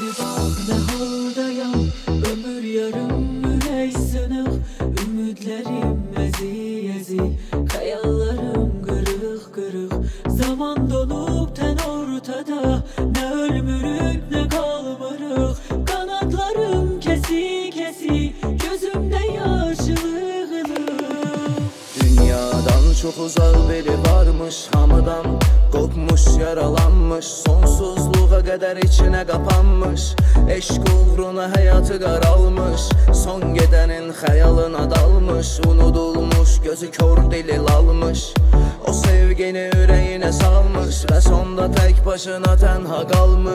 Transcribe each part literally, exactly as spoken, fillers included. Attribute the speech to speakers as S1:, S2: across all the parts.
S1: bak ne haldayam, ömür yarım ürək sınıq, ümidlərim ezi ezi, xəyallarım qırıq qırıq. Zaman donub tən ortada, nə ölmürük nə qalmırıq. Qanadlarım kesi kesi, gözümdə yaşlılıq.
S2: Dünyadan çok uzak biri varmış, hamıdan kopmuş, yaralanmış, sonsuzluğa kadar içine kapanmış. Eşq uğruna hayatı qaralmış, son gidenin xəyalına dalmış. Unudulmuş, gözü kör dili lalmış, o sevgini ürəyinə salmış ve sonda tek başına tenha kalmış.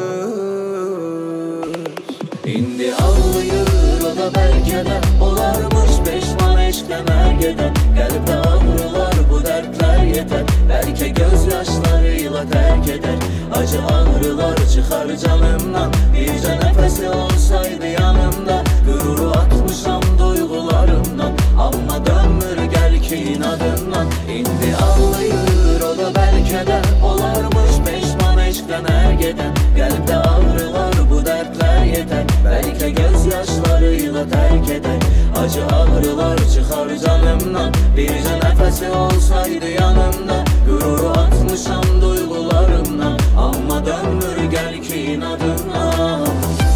S2: İndi ağlayır, o da belki de olarmış, peşman eşkdən hər gedən. Qəlbdə ağrılar, bu dərdlər yetər, belki gözyaşlarıyla terk eder. Acı ağrılar çıxar canımdan, bircə nəfəsi olsaydı yanımda. Qüruru atmışam duygularımdan, amma dönmür gəl ki inadımdan. İndi ağlayır, o da belki de olarmış, peşman eşkdən hər gedən. Qəlbdə ağrılar, bu dərdlər yetər, belki gözyaşlarıyla terk eder. Acı ağrılar çıxar canımdan, bircə nəfəsi olsaydı yanımda. Qüruru atmışam duygularımdan, amma dönmür gəl ki inadımdan.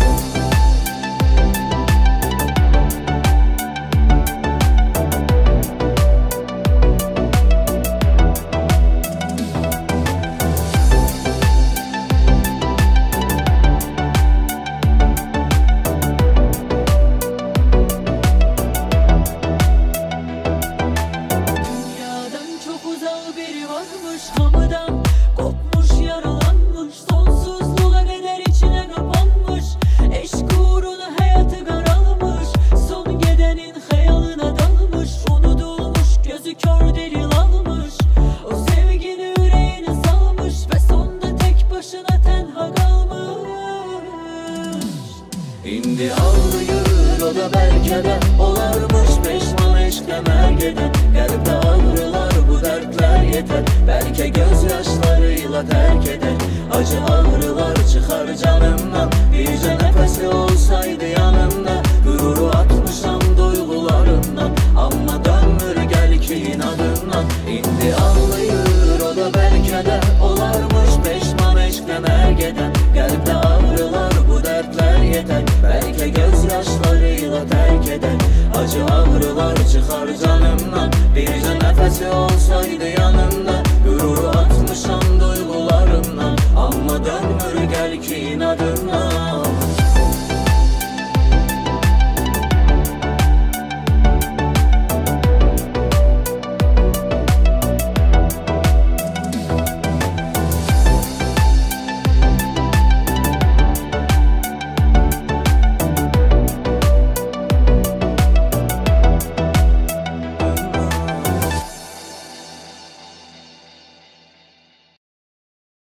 S1: Hamıdan kopmuş, yaralanmış, sonsuzluğa kadar içine kapanmış. Eşk uğruna hayatı qaralmış, son gidenin xəyalına dalmış. Unudulmuş, gözü kör delil almış, o sevgini ürəyinə salmış ve sonda tek başına tenha kalmış.
S2: İndi ağlayır, o da belki de olarmış, peşman eşkdən hər gedən. Qəlbdə ağrılar, bu dərdlər yetər, belki gözyaşlarıyla terk eder. Acı ağrılar çıxar canımdan, bircə nəfəsi olsaydı yanımda. Qüruru atmışam duygularımdan, amma dönmür gəl ki inadımdan. İndi ağlayır, o da belki de olarmış, peşman eşkdən hər gedən. Qəlbdə ağrılar, bu dərdlər yetər, belki gözyaşlarıyla terk eder. Acı ağrılar çıxar canımdan, bircə nəfəsi olsaydı yanımda. Qüruru atmışam duygularımdan, amma dönmür gəl ki inadımdan.